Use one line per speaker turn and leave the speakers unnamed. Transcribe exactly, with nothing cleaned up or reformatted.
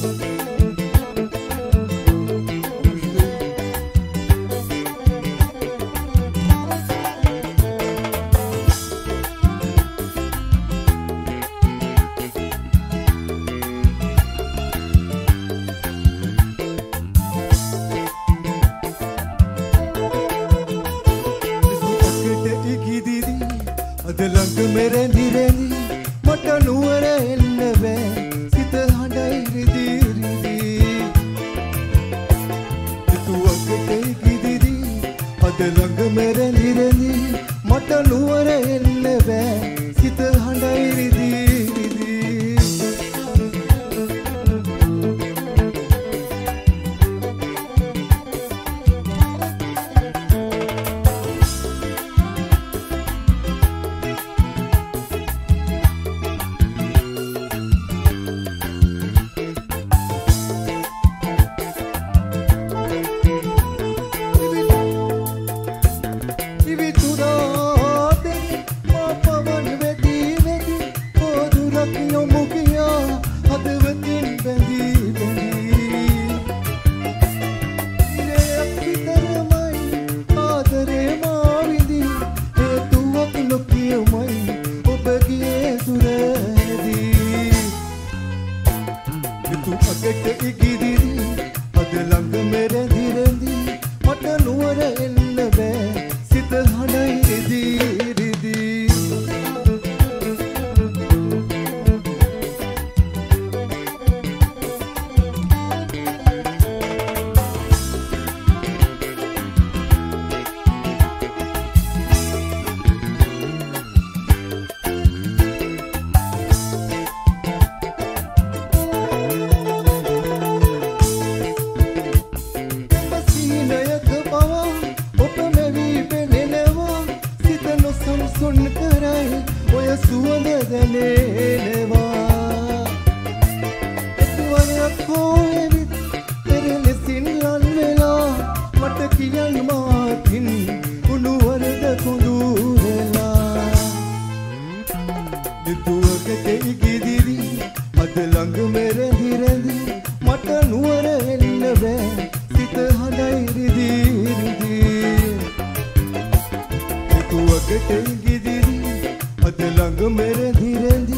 අදලඟ මෙරැඳි රැඳි මට නුවර එන්න බෑ සිත හඬයි රිදි රිදි සිතුවකට ඉකිදිරි අදලඟ මෙරැඳි රැඳි මට නුවර එන්න බෑ සිත හඬයි රිදි රිදි අගට ඉගිදිරි අදලඟ මෙරැඳි රැඳි මට නුවර එන්න බෑ සිත හඬයි රිදි රිදි සුන් කරයි ඔය සුවඳ දැනෙනවා එතුවනයක් හෝයවිත් පෙරලෙසින් ලන් වෙලා මට කියන්න මාතින් උණුවරද කුඳුරලා නිතුවකට ඉකිදිරි අදලඟ මෙරැඳි රැඳි මට නුවර එන්න බෑ සිත හඬයි රිදි රිදි නිතුවකට ඉකිදිරි අදලඟ මෙරැඳි රැඳි